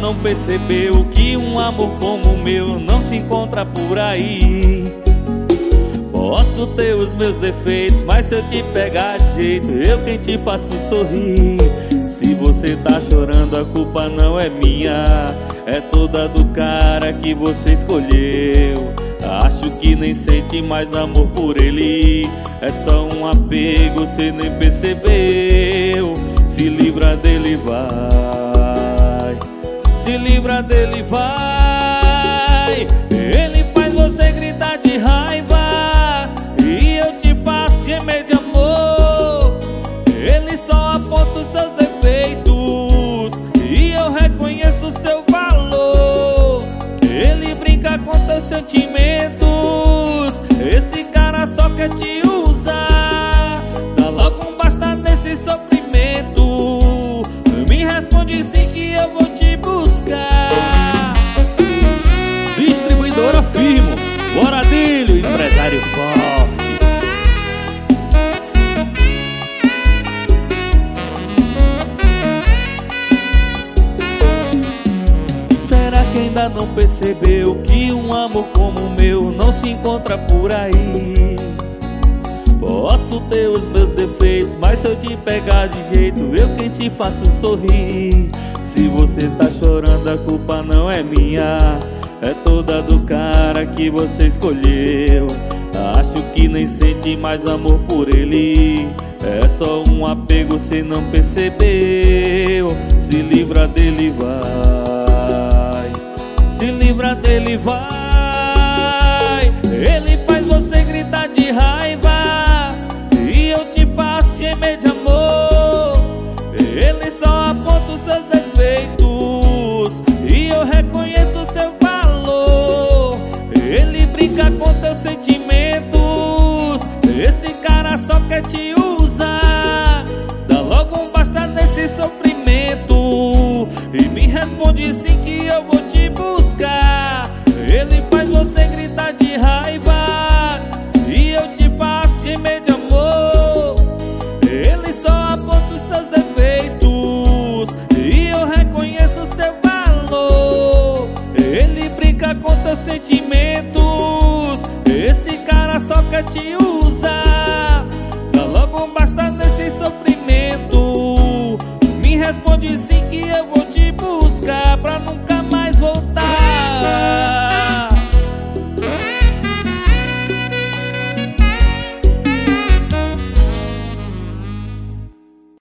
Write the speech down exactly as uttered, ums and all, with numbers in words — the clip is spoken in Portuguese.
não percebeu que um amor como o meu não se encontra por aí? Posso ter os meus defeitos, mas se eu te pegar de jeito, eu quem te faço sorrir. Se você tá chorando, a culpa não é minha, é toda do cara que você escolheu. Acho que nem sente mais amor por ele, é só um apego, cê nem percebeu. Se livra dele, vai, se livra dele, vai. Ele faz você gritar de raiva e eu te faço gemer de amor. Ele só aponta os seus defeitos e eu reconheço o seu valor. Ele brinca com seus sentimentos, esse cara só quer te usar. Dá logo um basta nesse sofrimento, me responde sim que eu vou te buscar. Distribuidora Firmo, Boradilho, empresário forte. Será que ainda não percebeu que um amor como o meu não se encontra por aí? Posso ter os meus defeitos, mas se eu te pegar de jeito, eu quem te faço sorrir. Se você tá chorando, a culpa não é minha, é toda do cara que você escolheu. Acho que nem sente mais amor por ele, é só um apego, cê não percebeu. Se livra dele, vai, se livra dele, vai. Ele faz você gritar de raiva e eu te faço gemer de amor. Ele só aponta os seus defeitos e eu reconheço o seu valor. Ele brinca com seus sentimentos, esse cara só quer te usar. Dá logo um basta nesse sofrimento e me responde sim que eu vou te buscar. Ele faz você gritar de raiva e eu te faço gemer de amor. Ele só aponta os seus defeitos e eu reconheço o seu valor. Ele brinca com seus sentimentos, esse cara só quer te usar. Dá logo um basta nesse sofrimento, me responde sim que eu vou te buscar. Pra não